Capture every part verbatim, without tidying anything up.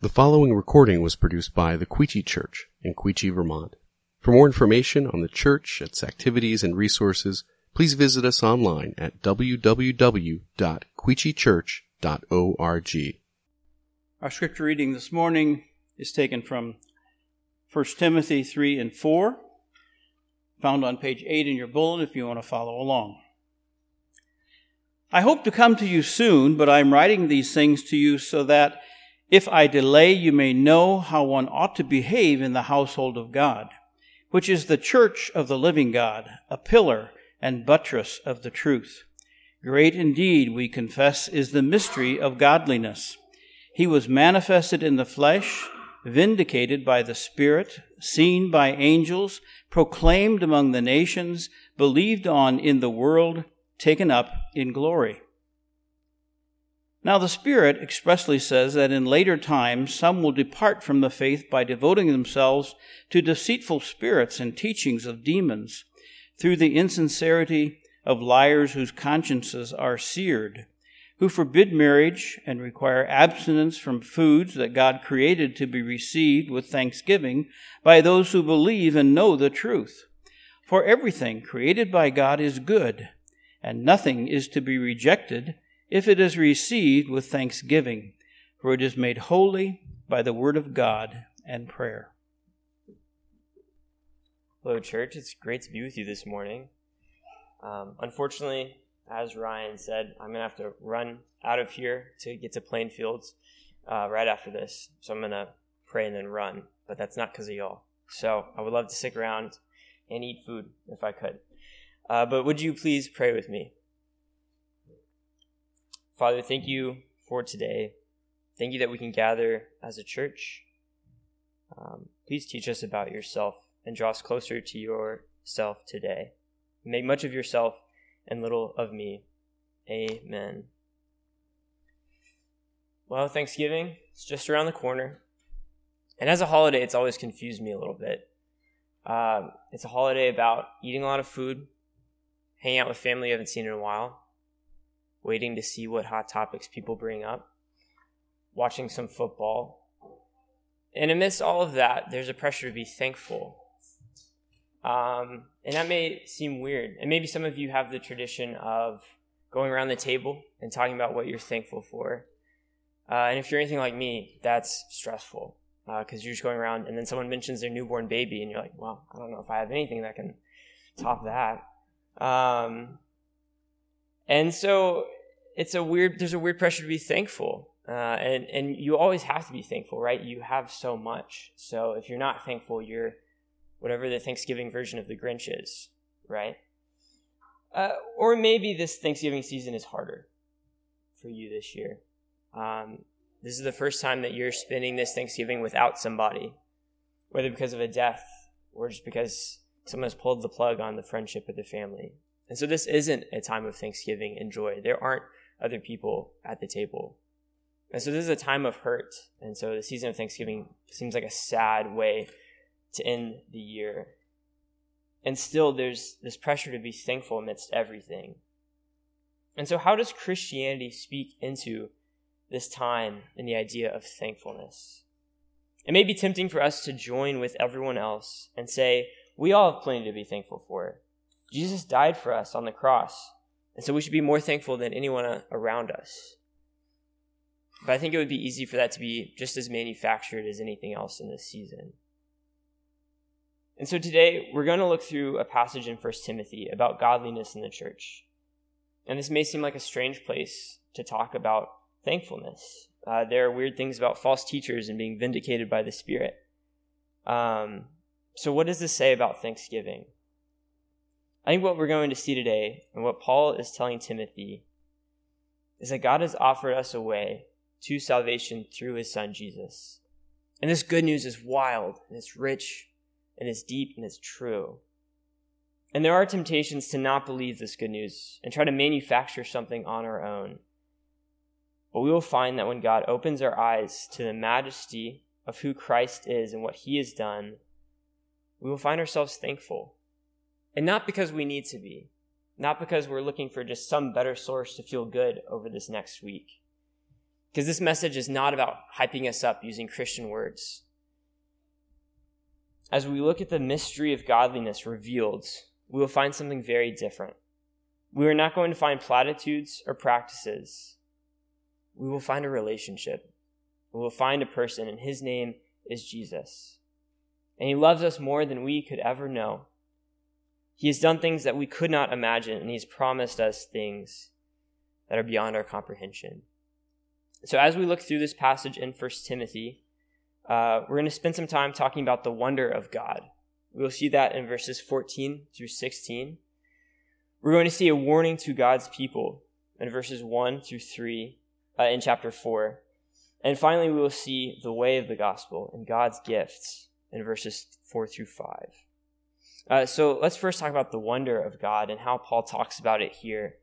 The following recording was produced by the Quechee Church in Quechee, Vermont. For more information on the church, its activities, and resources, please visit us online at w w w dot quechee church dot org. Our scripture reading this morning is taken from First Timothy three and four, found on page eight in your bulletin if you want to follow along. I hope to come to you soon, but I am writing these things to you so that if I delay, you may know how one ought to behave in the household of God, which is the church of the living God, a pillar and buttress of the truth. Great indeed, we confess, is the mystery of godliness. He was manifested in the flesh, vindicated by the Spirit, seen by angels, proclaimed among the nations, believed on in the world, taken up in glory. Now the Spirit expressly says that in later times some will depart from the faith by devoting themselves to deceitful spirits and teachings of demons, through the insincerity of liars whose consciences are seared, who forbid marriage and require abstinence from foods that God created to be received with thanksgiving by those who believe and know the truth. For everything created by God is good, and nothing is to be rejected if it is received with thanksgiving, for it is made holy by the word of God and prayer. Hello, church. It's great to be with you this morning. Um, unfortunately, as Ryan said, I'm going to have to run out of here to get to Plainfields uh, right after this. So I'm going to pray and then run, but that's not because of y'all. So I would love to stick around and eat food if I could. Uh, but would you please pray with me? Father, thank you for today. Thank you that we can gather as a church. Um, please teach us about yourself and draw us closer to yourself today. Make much of yourself and little of me. Amen. Well, Thanksgiving, it's just around the corner. And as a holiday, it's always confused me a little bit. Um, it's a holiday about eating a lot of food, hanging out with family you haven't seen in a while, waiting to see what hot topics people bring up, watching some football. And amidst all of that, there's a pressure to be thankful. Um, and that may seem weird. And maybe some of you have the tradition of going around the table and talking about what you're thankful for. Uh, and if you're anything like me, that's stressful because uh, you're just going around and then someone mentions their newborn baby and you're like, well, I don't know if I have anything that can top that. Um, and so it's a weird, there's a weird pressure to be thankful. Uh, and, and you always have to be thankful, right? You have so much. So if you're not thankful, you're whatever the Thanksgiving version of the Grinch is, right? Uh, or maybe this Thanksgiving season is harder for you this year. Um, this is the first time that you're spending this Thanksgiving without somebody, whether because of a death or just because someone has pulled the plug on the friendship of the family. And so this isn't a time of Thanksgiving and joy. There aren't other people at the table. And so this is a time of hurt. And so the season of Thanksgiving seems like a sad way to end the year. And still there's this pressure to be thankful amidst everything. And so how does Christianity speak into this time and the idea of thankfulness? It may be tempting for us to join with everyone else and say, we all have plenty to be thankful for. Jesus died for us on the cross, and so we should be more thankful than anyone around us. But I think it would be easy for that to be just as manufactured as anything else in this season. And so today, we're going to look through a passage in First Timothy about godliness in the church. And this may seem like a strange place to talk about thankfulness. Uh, there are weird things about false teachers and being vindicated by the Spirit. Um, so what does this say about Thanksgiving? I think what we're going to see today, and what Paul is telling Timothy, is that God has offered us a way to salvation through his son, Jesus. And this good news is wild, and it's rich, and it's deep, and it's true. And there are temptations to not believe this good news and try to manufacture something on our own. But we will find that when God opens our eyes to the majesty of who Christ is and what he has done, we will find ourselves thankful. And not because we need to be, not because we're looking for just some better source to feel good over this next week, Because this message is not about hyping us up using Christian words. As we look at the mystery of godliness revealed, we will find something very different. We are not going to find platitudes or practices. We will find a relationship. We will find a person, and his name is Jesus. And he loves us more than we could ever know. He has done things that we could not imagine, and he's promised us things that are beyond our comprehension. So as we look through this passage in First Timothy, uh, we're going to spend some time talking about the wonder of God. We'll see that in verses fourteen through sixteen. We're going to see a warning to God's people in verses one through three uh, in chapter four. And finally, we will see the way of the gospel and God's gifts in verses four through five. Uh, so let's first talk about the wonder of God and how Paul talks about it here.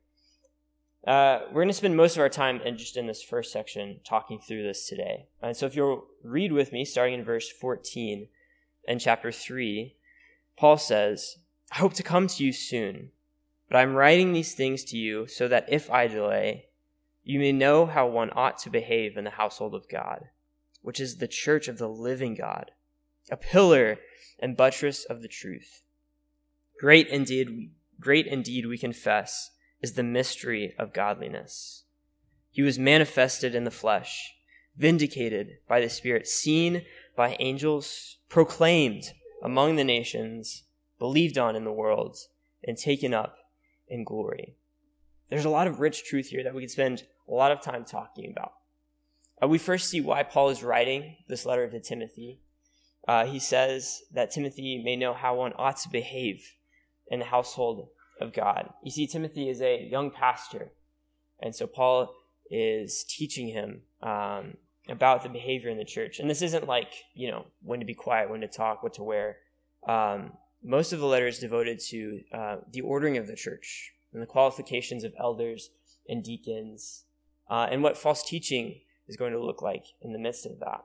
Uh, we're going to spend most of our time in just in this first section talking through this today. And so if you'll read with me, starting in verse fourteen in chapter three, Paul says, "I hope to come to you soon, but I'm writing these things to you so that if I delay, you may know how one ought to behave in the household of God, which is the church of the living God, a pillar and buttress of the truth. Great indeed, great indeed we confess is the mystery of godliness. He was manifested in the flesh, vindicated by the Spirit, seen by angels, proclaimed among the nations, believed on in the world, and taken up in glory." There's a lot of rich truth here that we could spend a lot of time talking about. Uh, we first see why Paul is writing this letter to Timothy. Uh, he says that Timothy may know how one ought to behave in the household of God. You see, Timothy is a young pastor, and so Paul is teaching him um, about the behavior in the church. And this isn't like, you know, when to be quiet, when to talk, what to wear. Um, most of the letter is devoted to uh, the ordering of the church and the qualifications of elders and deacons, uh, and what false teaching is going to look like in the midst of that.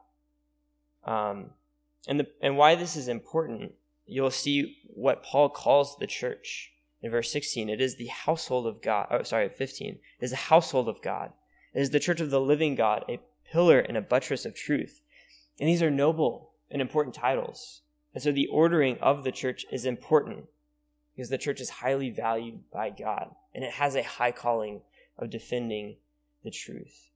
Um, and the and why this is important, you'll see what Paul calls the church. In verse sixteen, it is the household of God. Oh, sorry, fifteen. It is the household of God. It is the church of the living God, a pillar and a buttress of truth. And these are noble and important titles. And so the ordering of the church is important because the church is highly valued by God, and it has a high calling of defending the truth.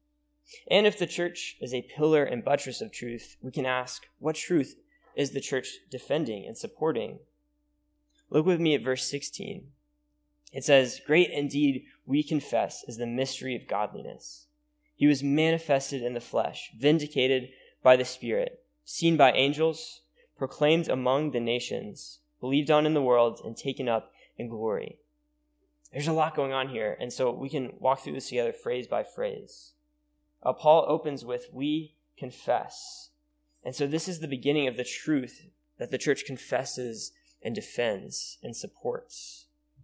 And if the church is a pillar and buttress of truth, we can ask, what truth is the church defending and supporting? Look with me at verse sixteen. It says, "Great indeed we confess is the mystery of godliness. He was manifested in the flesh, vindicated by the Spirit, seen by angels, proclaimed among the nations, believed on in the world, and taken up in glory." There's a lot going on here, and so we can walk through this together phrase by phrase. Uh, Paul opens with, "We confess." And so this is the beginning of the truth that the church confesses and defends and supports.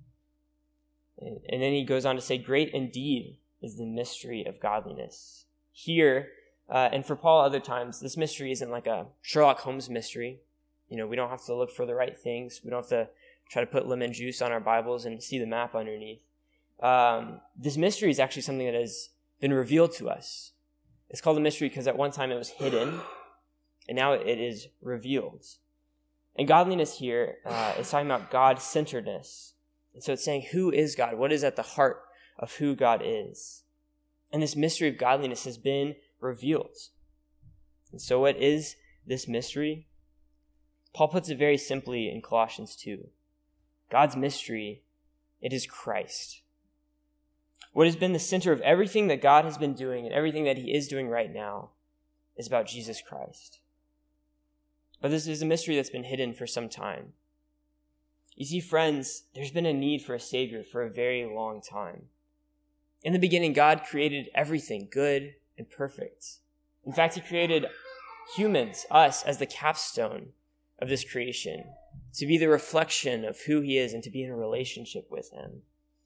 And, and then he goes on to say, "Great indeed is the mystery of godliness." Here, uh, and for Paul other times, this mystery isn't like a Sherlock Holmes mystery. You know, we don't have to look for the right things. We don't have to try to put lemon juice on our Bibles and see the map underneath. Um, this mystery is actually something that has been revealed to us. It's called a mystery because at one time it was hidden, and now it is revealed. And godliness here uh, is talking about God-centeredness. And so it's saying, who is God? What is at the heart of who God is? And this mystery of godliness has been revealed. And so what is this mystery? Paul puts it very simply in Colossians two. God's mystery, it is Christ. What has been the center of everything that God has been doing and everything that he is doing right now is about Jesus Christ. But this is a mystery that's been hidden for some time. You see, friends, there's been a need for a Savior for a very long time. In the beginning, God created everything good and perfect. In fact, he created humans, us, as the capstone of this creation, to be the reflection of who he is and to be in a relationship with him.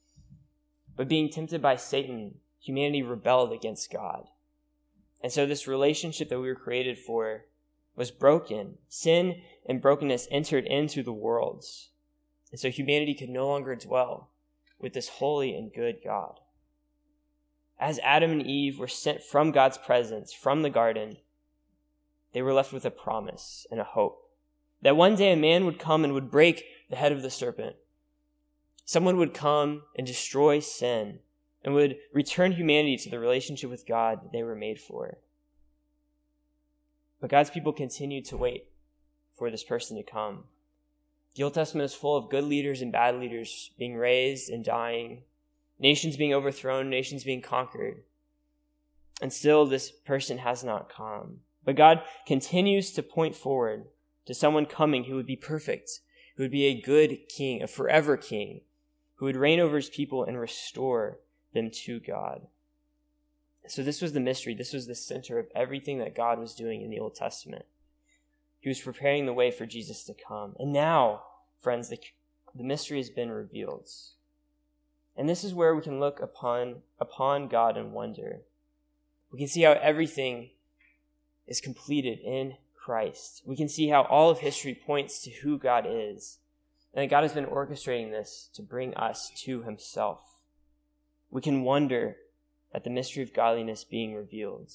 But being tempted by Satan, humanity rebelled against God. And so this relationship that we were created for was broken. Sin and brokenness entered into the world. And so humanity could no longer dwell with this holy and good God. as Adam and Eve were sent from God's presence, from the garden, they were left with a promise and a hope that one day a man would come and would break the head of the serpent. Someone would come and destroy sin and would return humanity to the relationship with God that they were made for. But God's people continued to wait for this person to come. The Old Testament is full of good leaders and bad leaders being raised and dying, nations being overthrown, nations being conquered. And still this person has not come. But God continues to point forward to someone coming who would be perfect, who would be a good king, a forever king, who would reign over his people and restore them to God. So this was the mystery. This was the center of everything that God was doing in the Old Testament. He was preparing the way for Jesus to come. And now, friends, the, the mystery has been revealed. And this is where we can look upon, upon God and wonder. We can see how everything is completed in Christ. We can see how all of history points to who God is, and that God has been orchestrating this to bring us to himself. We can wonder at the mystery of godliness being revealed.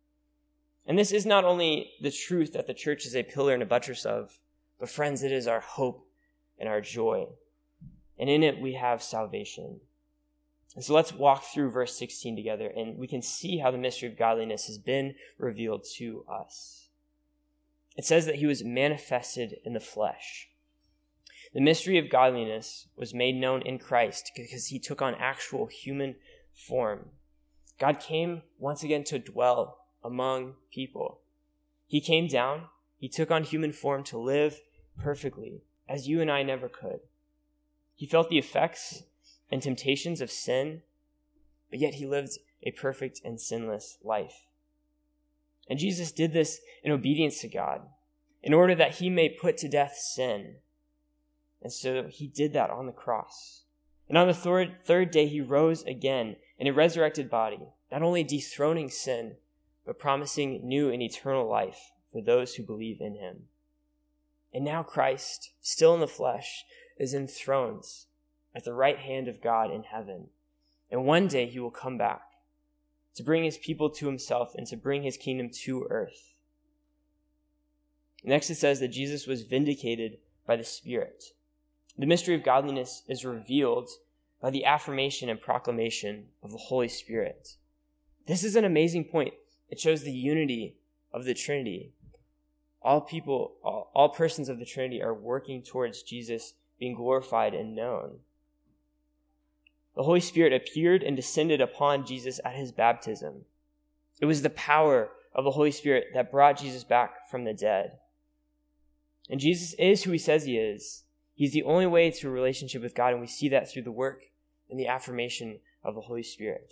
And this is not only the truth that the church is a pillar and a buttress of, but friends, it is our hope and our joy. And in it we have salvation. And so let's walk through verse sixteen together, and we can see how the mystery of godliness has been revealed to us. It says that he was manifested in the flesh. The mystery of godliness was made known in Christ because he took on actual human form. God came once again to dwell among people. He came down, he took on human form to live perfectly, as you and I never could. He felt the effects and temptations of sin, but yet he lived a perfect and sinless life. And Jesus did this in obedience to God, in order that he may put to death sin. And so he did that on the cross. And on the third, third day, he rose again in a resurrected body, not only dethroning sin, but promising new and eternal life for those who believe in him. And now Christ, still in the flesh, is enthroned at the right hand of God in heaven. And one day he will come back to bring his people to himself and to bring his kingdom to earth. Next it says that Jesus was vindicated by the Spirit. The mystery of godliness is revealed by the affirmation and proclamation of the Holy Spirit. This is an amazing point. It shows the unity of the Trinity. All people, all, all persons of the Trinity are working towards Jesus being glorified and known. The Holy Spirit appeared and descended upon Jesus at his baptism. It was the power of the Holy Spirit that brought Jesus back from the dead. And Jesus is who he says he is. He's the only way to a relationship with God, and we see that through the work and the affirmation of the Holy Spirit.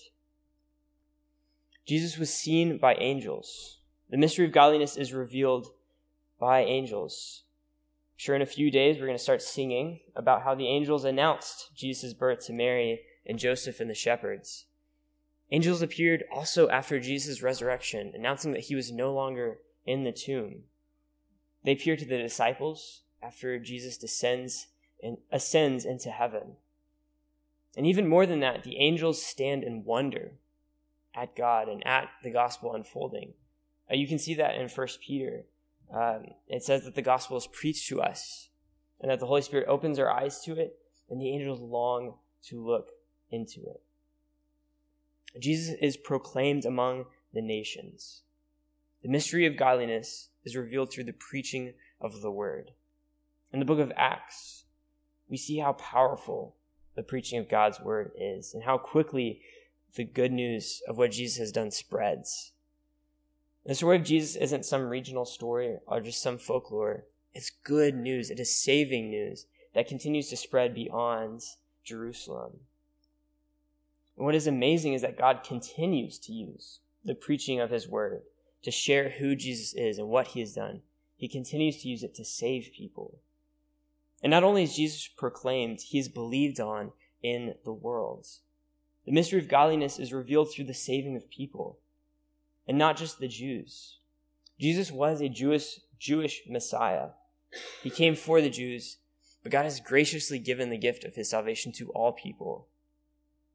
Jesus was seen by angels. The mystery of godliness is revealed by angels. I'm sure in a few days we're going to start singing about how the angels announced Jesus' birth to Mary and Joseph and the shepherds. Angels appeared also after Jesus' resurrection, announcing that he was no longer in the tomb. They appeared to the disciples after Jesus descends and ascends into heaven. And even more than that, the angels stand in wonder at God and at the gospel unfolding. Uh, you can see that in First Peter. Um, it says that the gospel is preached to us and that the Holy Spirit opens our eyes to it, and the angels long to look into it. Jesus is proclaimed among the nations. The mystery of godliness is revealed through the preaching of the word. In the book of Acts, we see how powerful the preaching of God's word is and how quickly the good news of what Jesus has done spreads. The story of Jesus isn't some regional story or just some folklore. It's good news. It is saving news that continues to spread beyond Jerusalem. And what is amazing is that God continues to use the preaching of his word to share who Jesus is and what he has done. He continues to use it to save people. And not only is Jesus proclaimed, he is believed on in the world. The mystery of godliness is revealed through the saving of people, and not just the Jews. Jesus was a Jewish, Jewish Messiah. He came for the Jews, but God has graciously given the gift of his salvation to all people.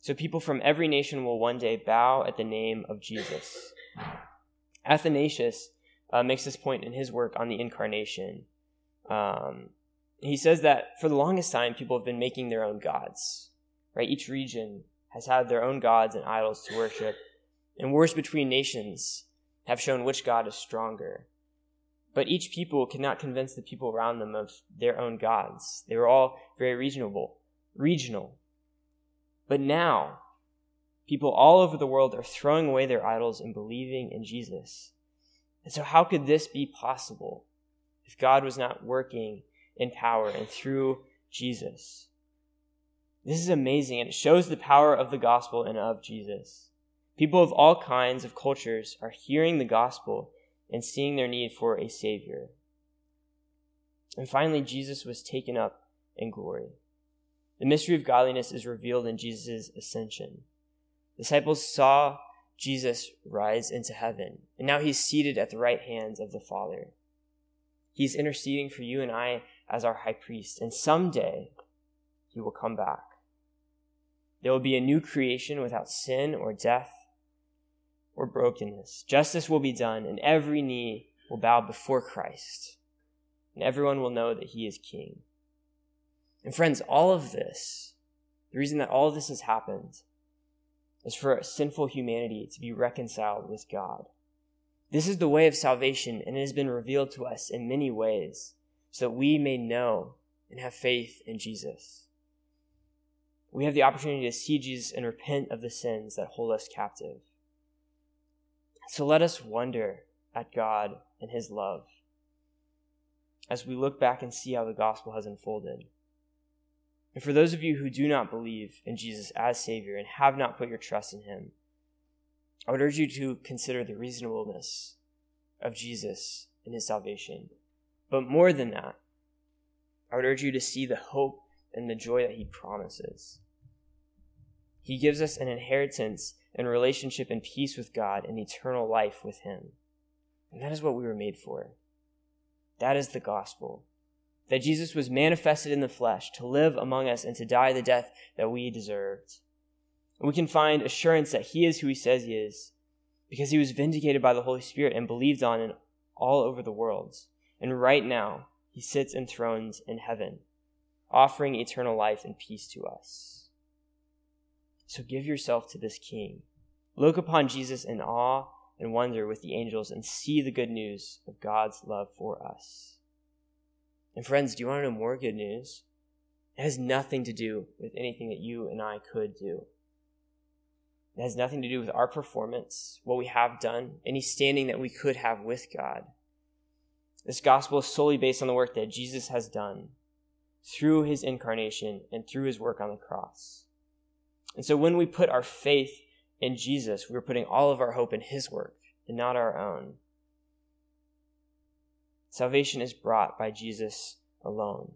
So people from every nation will one day bow at the name of Jesus. Athanasius uh, makes this point in his work on the Incarnation. Um, he says that for the longest time, people have been making their own gods. Right? Each region has had their own gods and idols to worship, and wars between nations have shown which god is stronger. But each people could not convince the people around them of their own gods. They were all very regional. regional. But now, people all over the world are throwing away their idols and believing in Jesus. And so how could this be possible if God was not working in power and through Jesus? This is amazing, and it shows the power of the gospel and of Jesus. People of all kinds of cultures are hearing the gospel and seeing their need for a Savior. And finally, Jesus was taken up in glory. The mystery of godliness is revealed in Jesus' ascension. Disciples saw Jesus rise into heaven, and now he's seated at the right hands of the Father. He's interceding for you and I as our high priest, and someday he will come back. There will be a new creation without sin or death or brokenness. Justice will be done, and every knee will bow before Christ, and everyone will know that he is king. And friends, all of this, the reason that all of this has happened is for sinful humanity to be reconciled with God. This is the way of salvation, and it has been revealed to us in many ways so that we may know and have faith in Jesus. We have the opportunity to see Jesus and repent of the sins that hold us captive. So let us wonder at God and his love as we look back and see how the gospel has unfolded. And for those of you who do not believe in Jesus as Savior and have not put your trust in him, I would urge you to consider the reasonableness of Jesus and his salvation. But more than that, I would urge you to see the hope and the joy that he promises. He gives us an inheritance and relationship and peace with God and eternal life with him. And that is what we were made for. That is the gospel. That Jesus was manifested in the flesh to live among us and to die the death that we deserved. And we can find assurance that he is who he says he is because he was vindicated by the Holy Spirit and believed on in all over the world. And right now, he sits enthroned in heaven, offering eternal life and peace to us. So give yourself to this King. Look upon Jesus in awe and wonder with the angels and see the good news of God's love for us. And friends, do you want to know more good news? It has nothing to do with anything that you and I could do. It has nothing to do with our performance, what we have done, any standing that we could have with God. This gospel is solely based on the work that Jesus has done through his incarnation and through his work on the cross. And so when we put our faith in Jesus, we're putting all of our hope in his work and not our own. Salvation is brought by Jesus alone.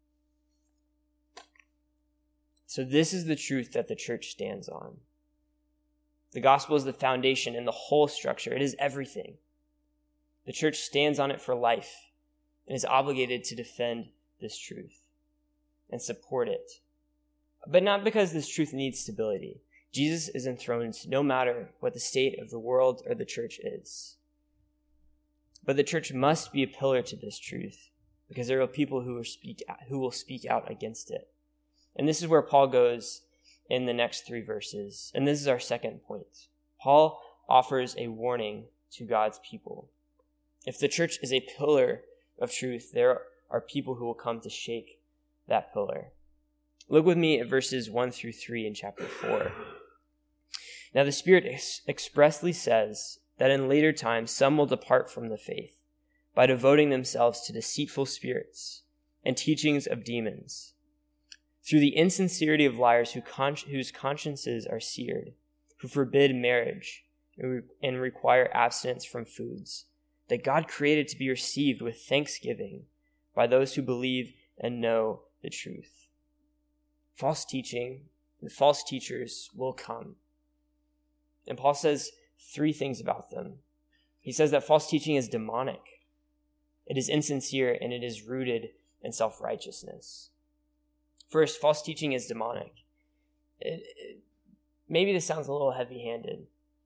So this is the truth that the church stands on. The gospel is the foundation and the whole structure. It is everything. The church stands on it for life and is obligated to defend this truth and support it. But not because this truth needs stability. Jesus is enthroned no matter what the state of the world or the church is. But the church must be a pillar to this truth because there are people who will speak who will speak out against it. And this is where Paul goes in the next three verses. And this is our second point. Paul offers a warning to God's people. If the church is a pillar of truth, there are people who will come to shake that pillar. Look with me at verses one through three in chapter four. Now the Spirit ex- expressly says that in later times some will depart from the faith by devoting themselves to deceitful spirits and teachings of demons, through the insincerity of liars who con- whose consciences are seared, who forbid marriage and, re- and require abstinence from foods that God created to be received with thanksgiving by those who believe and know the truth. False teaching and false teachers will come. And Paul says three things about them. He says that false teaching is demonic, it is insincere, and it is rooted in self-righteousness. First, false teaching is demonic. It, it, maybe this sounds a little heavy-handed,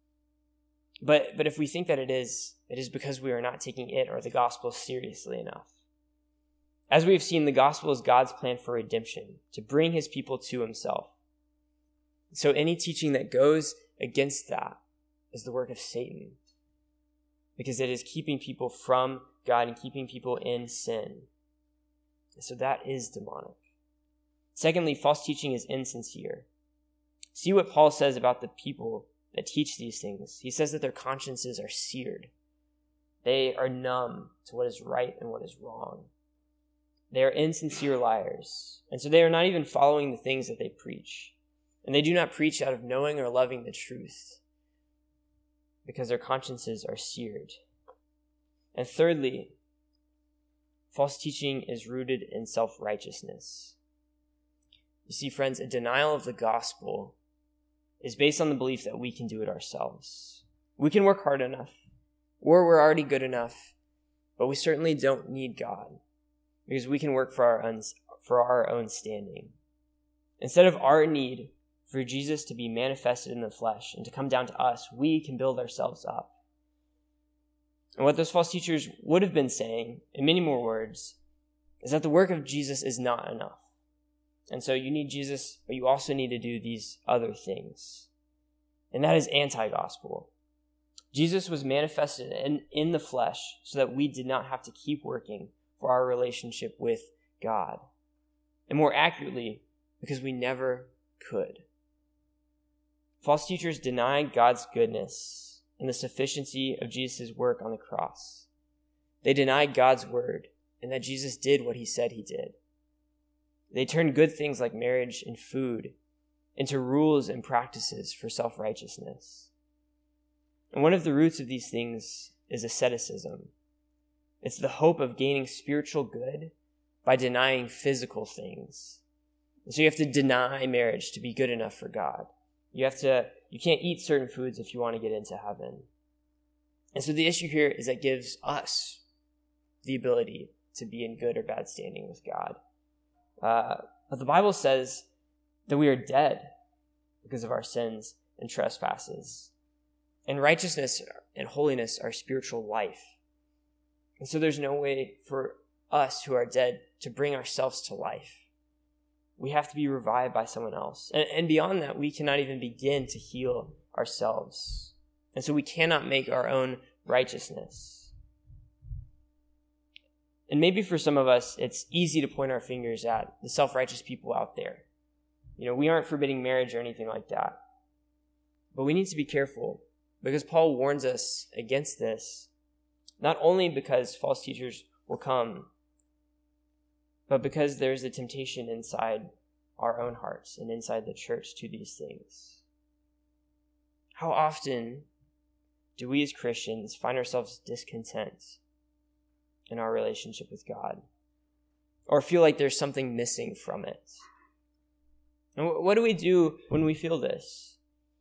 but but if we think that it is, it is because we are not taking it or the gospel seriously enough. As we have seen, the gospel is God's plan for redemption, to bring his people to himself. So any teaching that goes against that is the work of Satan, because it is keeping people from God and keeping people in sin. And so that is demonic. Secondly, false teaching is insincere. See what Paul says about the people that teach these things. He says that their consciences are seared. They are numb to what is right and what is wrong. They are insincere liars. And so they are not even following the things that they preach. And they do not preach out of knowing or loving the truth, because their consciences are seared. And thirdly, false teaching is rooted in self-righteousness. You see, friends, a denial of the gospel is based on the belief that we can do it ourselves. We can work hard enough, or we're already good enough, but we certainly don't need God, because we can work for our own, for our own standing. Instead of our need for Jesus to be manifested in the flesh and to come down to us, we can build ourselves up. And what those false teachers would have been saying, in many more words, is that the work of Jesus is not enough. And so you need Jesus, but you also need to do these other things. And that is anti-gospel. Jesus was manifested in, in the flesh so that we did not have to keep working for our relationship with God. And more accurately, because we never could. False teachers deny God's goodness and the sufficiency of Jesus' work on the cross. They deny God's word and that Jesus did what he said he did. They turn good things like marriage and food into rules and practices for self-righteousness. And one of the roots of these things is asceticism. It's the hope of gaining spiritual good by denying physical things. And so you have to deny marriage to be good enough for God. You have to, you can't eat certain foods if you want to get into heaven. And so the issue here is that gives us the ability to be in good or bad standing with God. Uh, but the Bible says that we are dead because of our sins and trespasses. And righteousness and holiness are spiritual life. And so there's no way for us who are dead to bring ourselves to life. We have to be revived by someone else. And, and beyond that, we cannot even begin to heal ourselves. And so we cannot make our own righteousness. And maybe for some of us, it's easy to point our fingers at the self-righteous people out there. You know, we aren't forbidding marriage or anything like that. But we need to be careful, because Paul warns us against this, not only because false teachers will come, but because there's a temptation inside our own hearts and inside the church to these things. How often do we as Christians find ourselves discontent in our relationship with God, or feel like there's something missing from it? And what do we do when we feel this?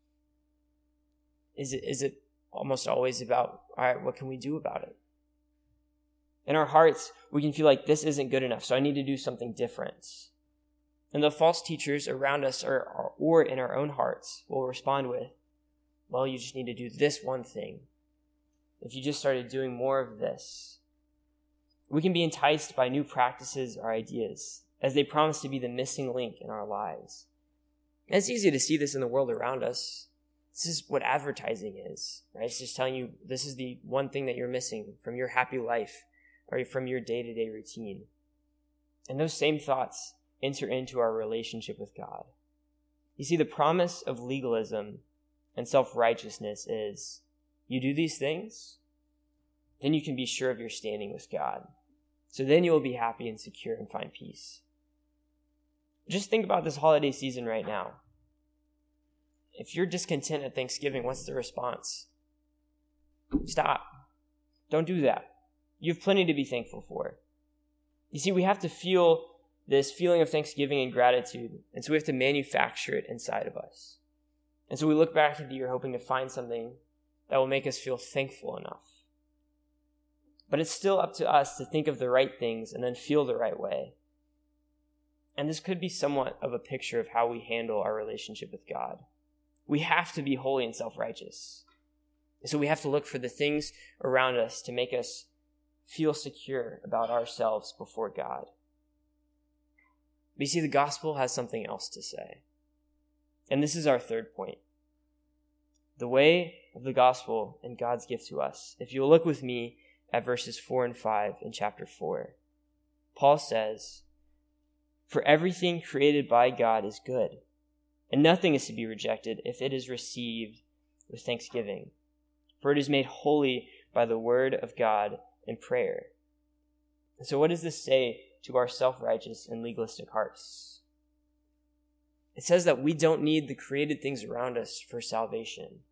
Is it, is it almost always about, all right, what can we do about it? In our hearts, we can feel like this isn't good enough, so I need to do something different. And the false teachers around us or, or in our own hearts will respond with, well, you just need to do this one thing. If you just started doing more of this. We can be enticed by new practices or ideas as they promise to be the missing link in our lives. And it's easy to see this in the world around us. This is what advertising is, right? It's just telling you this is the one thing that you're missing from your happy life or from your day-to-day routine. And those same thoughts enter into our relationship with God. You see, the promise of legalism and self-righteousness is you do these things, then you can be sure of your standing with God. So then you will be happy and secure and find peace. Just think about this holiday season right now. If you're discontent at Thanksgiving, what's the response? Stop. Don't do that. You have plenty to be thankful for. You see, we have to feel this feeling of thanksgiving and gratitude, and so we have to manufacture it inside of us. And so we look back at the year hoping to find something that will make us feel thankful enough. But it's still up to us to think of the right things and then feel the right way. And this could be somewhat of a picture of how we handle our relationship with God. We have to be holy and self-righteous. So we have to look for the things around us to make us feel secure about ourselves before God. But you see, the gospel has something else to say. And this is our third point. The way of the gospel and God's gift to us. If you'll look with me at verses four and five in chapter four, Paul says, "For everything created by God is good, and nothing is to be rejected if it is received with thanksgiving. For it is made holy by the word of God and prayer." And so what does this say to our self-righteous and legalistic hearts? It says that we don't need the created things around us for salvation.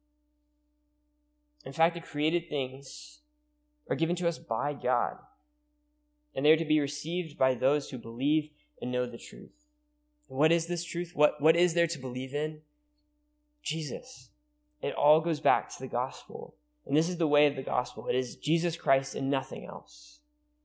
In fact, the created things are given to us by God, and they are to be received by those who believe and know the truth. And what is this truth? What, what is there to believe in? Jesus. It all goes back to the gospel. And this is the way of the gospel. It is Jesus Christ and nothing else.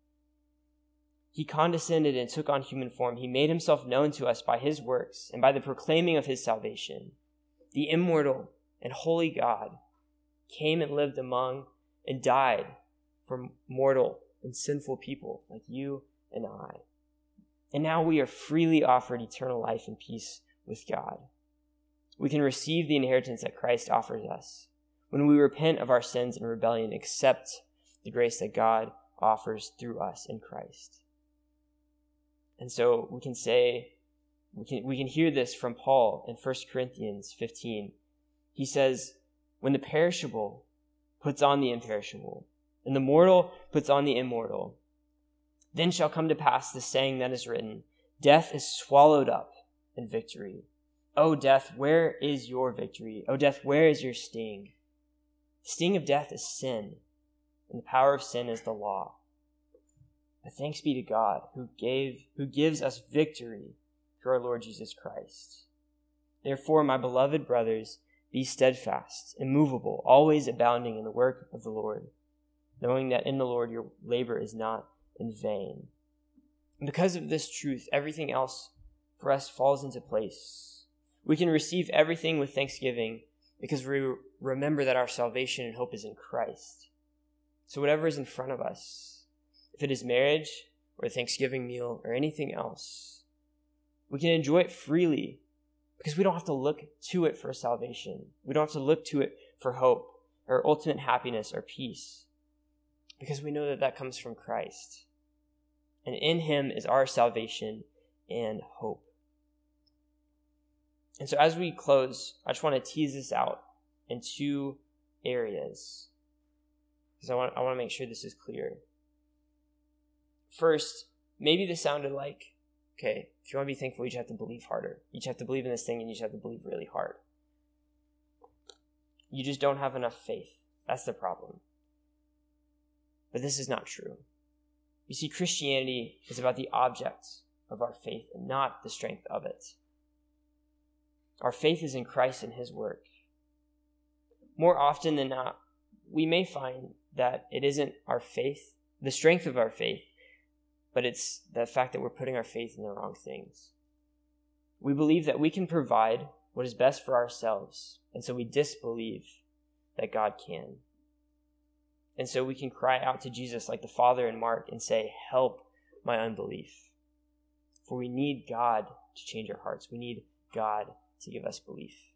He condescended and took on human form. He made himself known to us by his works and by the proclaiming of his salvation. The immortal and holy God came and lived among and died for mortal and sinful people like you and I. And now we are freely offered eternal life and peace with God. We can receive the inheritance that Christ offers us when we repent of our sins and rebellion, accept the grace that God offers through us in Christ. And so we can say, we can, we can hear this from Paul in First Corinthians fifteen. He says, "When the perishable puts on the imperishable, and the mortal puts on the immortal, then shall come to pass the saying that is written, death is swallowed up in victory. O death, where is your victory? O death, where is your sting? The sting of death is sin, and the power of sin is the law. But thanks be to God who gave, who gives us victory through our Lord Jesus Christ. Therefore, my beloved brothers, be steadfast, immovable, always abounding in the work of the Lord, knowing that in the Lord your labor is not in vain." And because of this truth, everything else for us falls into place. We can receive everything with thanksgiving because we remember that our salvation and hope is in Christ. So whatever is in front of us, if it is marriage or a Thanksgiving meal or anything else, we can enjoy it freely because we don't have to look to it for salvation. We don't have to look to it for hope or ultimate happiness or peace because we know that that comes from Christ. And in him is our salvation and hope. And so as we close, I just want to tease this out in two areas because I want, I want to make sure this is clear. First, maybe this sounded like, okay, if you want to be thankful, you just have to believe harder. You just have to believe in this thing and you just have to believe really hard. You just don't have enough faith. That's the problem. But this is not true. You see, Christianity is about the object of our faith and not the strength of it. Our faith is in Christ and his work. More often than not, we may find that it isn't our faith, the strength of our faith, but it's the fact that we're putting our faith in the wrong things. We believe that we can provide what is best for ourselves, and so we disbelieve that God can. And so we can cry out to Jesus like the Father in Mark and say, "Help my unbelief." For we need God to change our hearts. We need God to give us belief.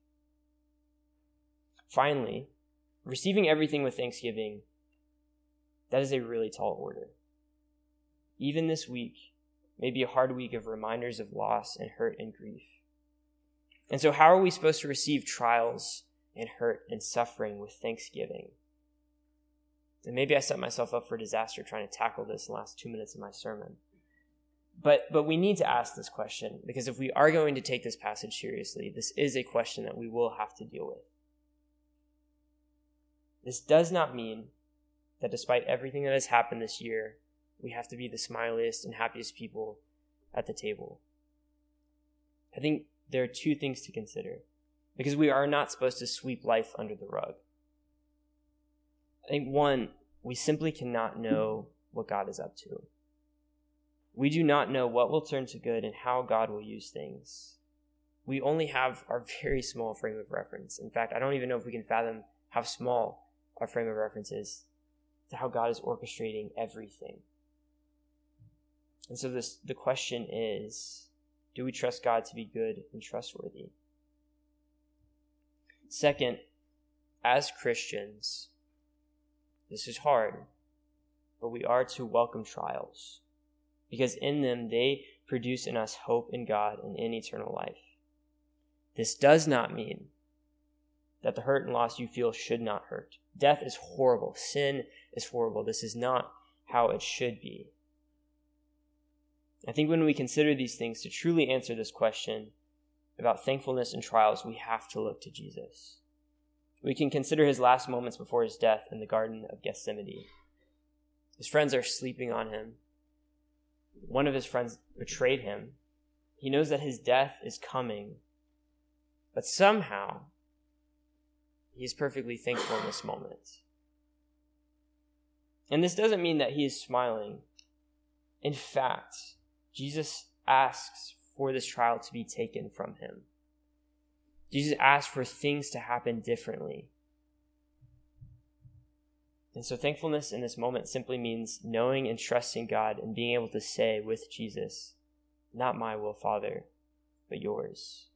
Finally, receiving everything with thanksgiving, that is a really tall order. Even this week may be a hard week of reminders of loss and hurt and grief. And so how are we supposed to receive trials and hurt and suffering with thanksgiving? And maybe I set myself up for disaster trying to tackle this in the last two minutes of my sermon. But but we need to ask this question, because if we are going to take this passage seriously, this is a question that we will have to deal with. This does not mean that despite everything that has happened this year, we have to be the smiliest and happiest people at the table. I think there are two things to consider, because we are not supposed to sweep life under the rug. I think one, we simply cannot know what God is up to. We do not know what will turn to good and how God will use things. we only have our very small frame of reference. In fact, I don't even know if we can fathom how small our frame of reference is to how God is orchestrating everything. And so this the question is, do we trust God to be good and trustworthy? Second, as Christians, this is hard, but we are to welcome trials, because in them they produce in us hope in God and in eternal life. This does not mean that the hurt and loss you feel should not hurt. Death is horrible. Sin is horrible. This is not how it should be. I think when we consider these things, to truly answer this question about thankfulness and trials, we have to look to Jesus. We can consider his last moments before his death in the Garden of Gethsemane. His friends are sleeping on him. One of his friends betrayed him. He knows that his death is coming, but somehow he is perfectly thankful in this moment. And this doesn't mean that he is smiling. In fact, Jesus asks for this trial to be taken from him. Jesus asks for things to happen differently. And so thankfulness in this moment simply means knowing and trusting God and being able to say with Jesus, "Not my will, Father, but yours."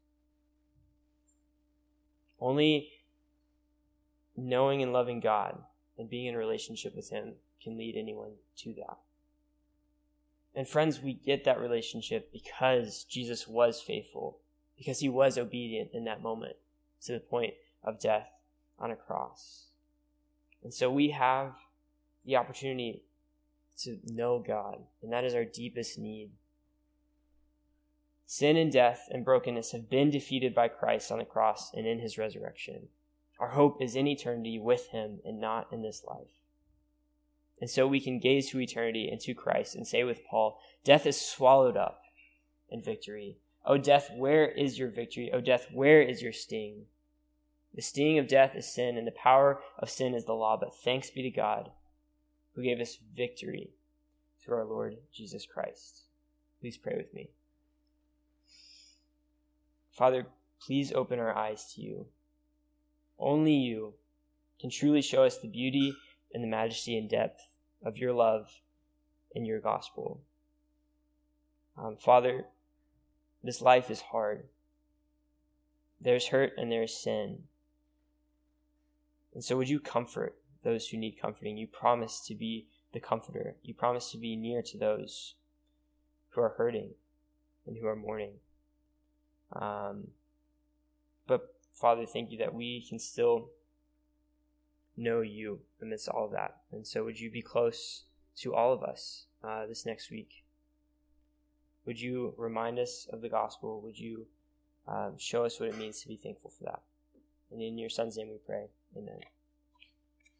Only knowing and loving God and being in a relationship with him can lead anyone to that. And friends, we get that relationship because Jesus was faithful, because he was obedient in that moment to the point of death on a cross. And so we have the opportunity to know God, and that is our deepest need. Sin and death and brokenness have been defeated by Christ on the cross and in his resurrection. Our hope is in eternity with him and not in this life. And so we can gaze to eternity and to Christ and say with Paul, "Death is swallowed up in victory. O death, where is your victory? O death, where is your sting?" The sting of death is sin, and the power of sin is the law. But thanks be to God, who gave us victory through our Lord Jesus Christ. Please pray with me. Father, please open our eyes to you. Only you can truly show us the beauty and the majesty and depth of your love and your gospel. Um, Father, this life is hard. There's hurt and there's sin. And so would you comfort those who need comforting? You promise to be the comforter. You promise to be near to those who are hurting and who are mourning. Um, but Father, thank you that we can still know you amidst all of that. And so would you be close to all of us uh, this next week? Would you remind us of the gospel? Would you um, show us what it means to be thankful for that? And in your Son's name we pray. Amen.